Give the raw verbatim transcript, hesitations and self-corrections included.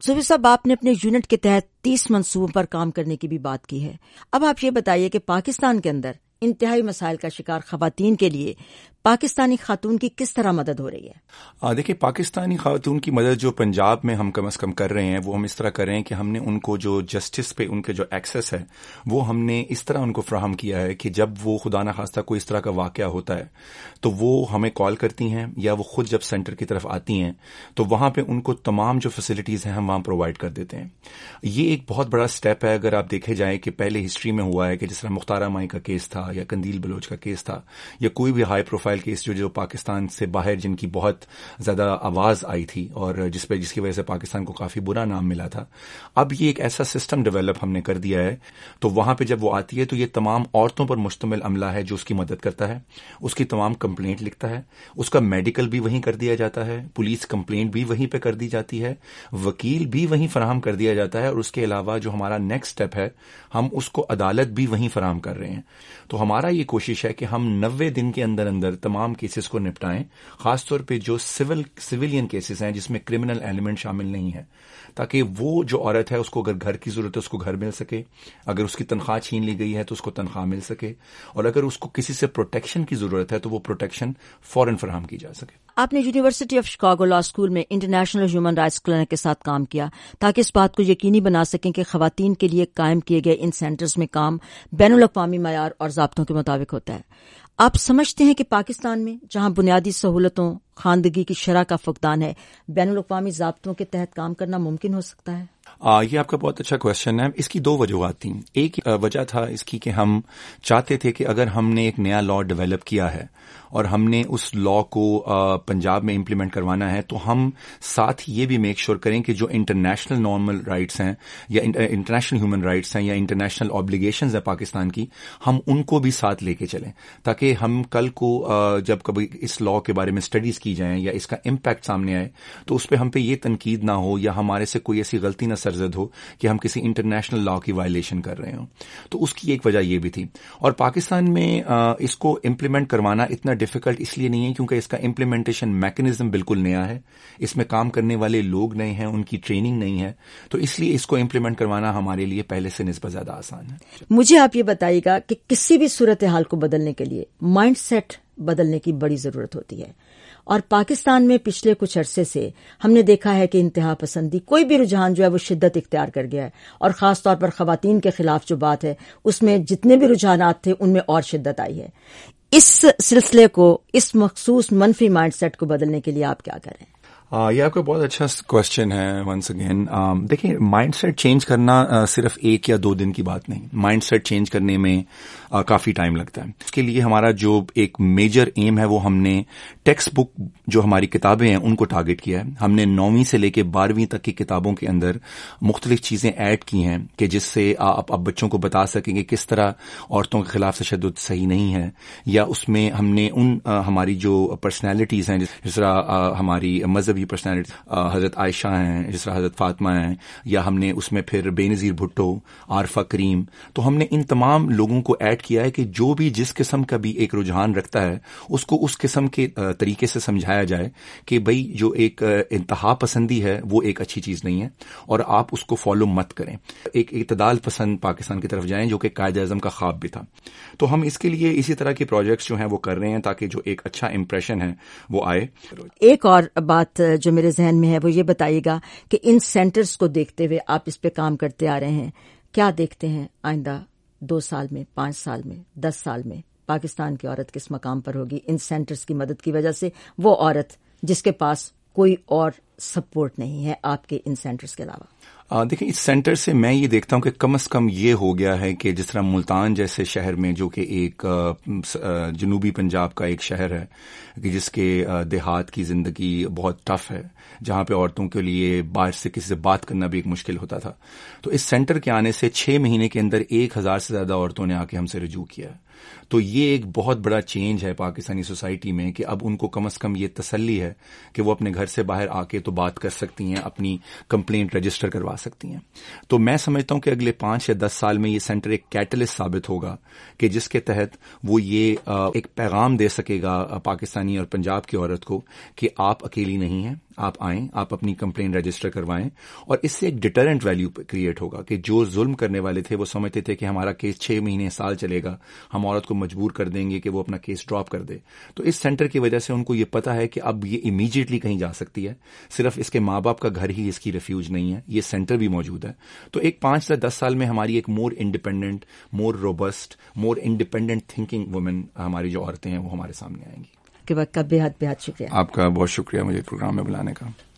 زبیر صاحب، آپ نے اپنے یونٹ کے تحت تیس منصوبوں پر کام کرنے کی بھی بات کی ہے. اب آپ یہ بتائیے کہ پاکستان کے اندر انتہائی مسائل کا شکار خواتین کے لیے پاکستانی خاتون کی کس طرح مدد ہو رہی ہے؟ دیکھیے، پاکستانی خاتون کی مدد جو پنجاب میں ہم کم از کم کر رہے ہیں وہ ہم اس طرح کر رہے ہیں کہ ہم نے ان کو جو جسٹس پہ ان کے جو ایکسیس ہے وہ ہم نے اس طرح ان کو فراہم کیا ہے کہ جب وہ خدا نخواستہ کوئی اس طرح کا واقعہ ہوتا ہے تو وہ ہمیں کال کرتی ہیں یا وہ خود جب سینٹر کی طرف آتی ہیں تو وہاں پہ ان کو تمام جو فیسلٹیز ہیں ہم وہاں پرووائڈ کر دیتے ہیں. یہ ایک بہت بڑا سٹیپ ہے. اگر آپ دیکھے جائیں کہ پہلے ہسٹری میں ہوا ہے کہ جس طرح مختارہ مائی کا کیس تھا یا قندیل بلوچ کا کیس تھا یا کوئی بھی ہائی پروفائل کیس جو جو پاکستان سے باہر جن کی بہت زیادہ آواز آئی تھی اور جس پہ جس کی وجہ سے پاکستان کو کافی برا نام ملا تھا، اب یہ ایک ایسا سسٹم ڈیولپ ہم نے کر دیا ہے. تو وہاں پہ جب وہ آتی ہے تو یہ تمام عورتوں پر مشتمل عملہ ہے جو اس کی مدد کرتا ہے، اس کی تمام کمپلینٹ لکھتا ہے، اس کا میڈیکل بھی وہیں کر دیا جاتا ہے، پولیس کمپلینٹ بھی وہیں پہ کر دی جاتی ہے، وکیل بھی وہیں فراہم کر دیا جاتا ہے، اور اس کے علاوہ جو ہمارا نیکسٹ اسٹیپ ہے ہم اس کو عدالت بھی وہیں فراہم کر رہے ہیں. تو ہمارا یہ کوشش ہے کہ ہم نوے دن کے اندر اندر تمام کیسز کو نپٹائیں، خاص طور پہ جو سول سویلین کیسز ہیں جس میں کرمنل ایلیمنٹ شامل نہیں ہے، تاکہ وہ جو عورت ہے اس کو اگر گھر کی ضرورت ہے اس کو گھر مل سکے، اگر اس کی تنخواہ چھین لی گئی ہے تو اس کو تنخواہ مل سکے، اور اگر اس کو کسی سے پروٹیکشن کی ضرورت ہے تو وہ پروٹیکشن فوراً فراہم کی جا سکے. آپ نے University of Chicago Law School میں انٹرنیشنل ہیومن رائٹس کلینک کے ساتھ کام کیا تاکہ اس بات کو یقینی بنا سکیں کہ خواتین کے لیے قائم کیے گئے ان سینٹرز میں کام بین الاقوامی معیار اور ضابطوں کے مطابق ہوتا ہے. آپ سمجھتے ہیں کہ پاکستان میں جہاں بنیادی سہولتوں، خواندگی کی شرح کا فقدان ہے، بین الاقوامی ضابطوں کے تحت کام کرنا ممکن ہو سکتا ہے؟ آ, یہ آپ کا بہت اچھا کوشچن ہے. اس کی دو وجوہات تھیں. ایک وجہ تھا اس کی کہ ہم چاہتے تھے کہ اگر ہم نے ایک نیا لا ڈیولپ کیا ہے اور ہم نے اس لا کو آ, پنجاب میں امپلیمنٹ کروانا ہے تو ہم ساتھ یہ بھی میک شور کریں کہ جو انٹرنیشنل نارمل رائٹس ہیں یا انٹرنیشنل ہیومن رائٹس ہیں یا انٹرنیشنل آبلیگیشنز ہیں پاکستان کی، ہم ان کو بھی ساتھ لے کے چلیں، تاکہ ہم کل کو آ, جب کبھی اس لا کے بارے میں اسٹڈیز کی جائیں یا اس کا امپیکٹ سامنے آئے تو اس پہ ہم پہ یہ تنقید نہ ہو یا ہمارے سے کوئی ایسی غلطی نہ سرزد ہو کہ ہم کسی انٹرنیشنل لا کی وائلیشن کر رہے ہوں. تو اس کی ایک وجہ یہ بھی تھی. اور پاکستان میں آ, اس کو امپلیمنٹ کروانا اتنا ڈیفیکلٹ اس لیے نہیں ہے کیونکہ اس کا امپلیمنٹیشن میکنزم بالکل نیا ہے، اس میں کام کرنے والے لوگ نئے ہیں، ان کی ٹریننگ نہیں ہے، تو اس لیے اس کو امپلیمنٹ کروانا ہمارے لیے پہلے سے نسبت زیادہ آسان ہے. مجھے آپ یہ بتائیے گا کہ کسی بھی صورتحال کو بدلنے کے لیے مائنڈ سیٹ بدلنے کی بڑی ضرورت ہوتی ہے، اور پاکستان میں پچھلے کچھ عرصے سے ہم نے دیکھا ہے کہ انتہا پسندی کوئی بھی رجحان جو ہے وہ شدت اختیار کر گیا ہے، اور خاص طور پر خواتین کے خلاف جو بات ہے اس میں جتنے بھی رجحانات تھے ان میں اور شدت آئی ہے. اس سلسلے کو، اس مخصوص منفی مائنڈ سیٹ کو بدلنے کے لیے آپ کیا کریں؟ آ, یہ آپ کا بہت اچھا کوشچن ہے. ونس اگین دیکھیں، مائنڈ سیٹ چینج کرنا آ, صرف ایک یا دو دن کی بات نہیں. مائنڈ سیٹ چینج کرنے میں آ, کافی ٹائم لگتا ہے. اس کے لیے ہمارا جو ایک میجر ایم ہے وہ ہم نے ٹیکسٹ بک جو ہماری کتابیں ہیں ان کو ٹارگٹ کیا ہے. ہم نے نویں سے لے کے بارہویں تک کی کتابوں کے اندر مختلف چیزیں ایڈ کی ہیں کہ جس سے آپ اب بچوں کو بتا سکیں کہ کس طرح عورتوں کے خلاف تشدد صحیح نہیں ہے، یا اس میں ہم نے ان آ, ہماری جو پرسنالٹیز ہیں جس طرح آ, ہماری مذہبی پرسنالٹی حضرت عائشہ ہیں، جس طرح حضرت فاطمہ ہیں، یا ہم نے اس میں پھر بے نظیر بھٹو، عارفہ کریم، تو ہم نے ان تمام لوگوں کو ایڈ کیا ہے کہ جو بھی جس قسم کا بھی ایک رجحان رکھتا ہے اس کو اس قسم کے طریقے سے سمجھایا جائے کہ بھئی جو ایک انتہا پسندی ہے وہ ایک اچھی چیز نہیں ہے اور آپ اس کو فالو مت کریں. ایک اعتدال پسند پاکستان کی طرف جائیں جو کہ قائد اعظم کا خواب بھی تھا. تو ہم اس کے لیے اسی طرح کے پروجیکٹس جو ہیں وہ کر رہے ہیں تاکہ جو ایک اچھا امپریشن ہے وہ آئے. ایک اور بات جو میرے ذہن میں ہے وہ یہ بتائیے گا کہ ان سینٹرز کو دیکھتے ہوئے آپ اس پہ کام کرتے آ رہے ہیں، کیا دیکھتے ہیں آئندہ دو سال میں، پانچ سال میں، دس سال میں پاکستان کی عورت کس مقام پر ہوگی ان سینٹرز کی مدد کی وجہ سے؟ وہ عورت جس کے پاس کوئی اور سپورٹ نہیں ہے آپ کے ان سینٹرز کے علاوہ. دیکھیں، اس سینٹر سے میں یہ دیکھتا ہوں کہ کم از کم یہ ہو گیا ہے کہ جس طرح ملتان جیسے شہر میں جو کہ ایک جنوبی پنجاب کا ایک شہر ہے کہ جس کے دیہات کی زندگی بہت ٹف ہے، جہاں پہ عورتوں کے لیے باہر سے کسی سے بات کرنا بھی ایک مشکل ہوتا تھا، تو اس سینٹر کے آنے سے چھ مہینے کے اندر ایک ہزار سے زیادہ عورتوں نے آ کے ہم سے رجوع کیا ہے. تو یہ ایک بہت بڑا چینج ہے پاکستانی سوسائٹی میں کہ اب ان کو کم از کم یہ تسلی ہے کہ وہ اپنے گھر سے باہر آ کے تو بات کر سکتی ہیں، اپنی کمپلینٹ رجسٹر کروا سکتی ہیں. تو میں سمجھتا ہوں کہ اگلے پانچ یا دس سال میں یہ سینٹر ایک کیٹلسٹ ثابت ہوگا کہ جس کے تحت وہ یہ ایک پیغام دے سکے گا پاکستانی اور پنجاب کی عورت کو کہ آپ اکیلی نہیں ہیں, آپ آئیں, آپ اپنی کمپلین رجسٹر کروائیں. اور اس سے ایک ڈیٹرنٹ ویلیو کریٹ ہوگا کہ جو ظلم کرنے والے تھے وہ سمجھتے تھے کہ ہمارا کیس چھ مہینے سال چلے گا, ہم عورت کو مجبور کر دیں گے کہ وہ اپنا کیس ڈراپ کر دے. تو اس سینٹر کی وجہ سے ان کو یہ پتا ہے کہ اب یہ امیڈیٹلی کہیں جا سکتی ہے, صرف اس کے ماں باپ کا گھر ہی اس کی ریفیوج نہیں ہے, یہ سینٹر بھی موجود ہے. تو ایک پانچ سے دس سال میں ہماری ایک more independent, more robust, more independent thinking woman ہماری جو عورتیں ہیں وہ ہمارے سامنے آئیں گی. کے وقت کا بے حد بے حد شکریہ. آپ کا بہت شکریہ مجھے پروگرام میں بلانے کا.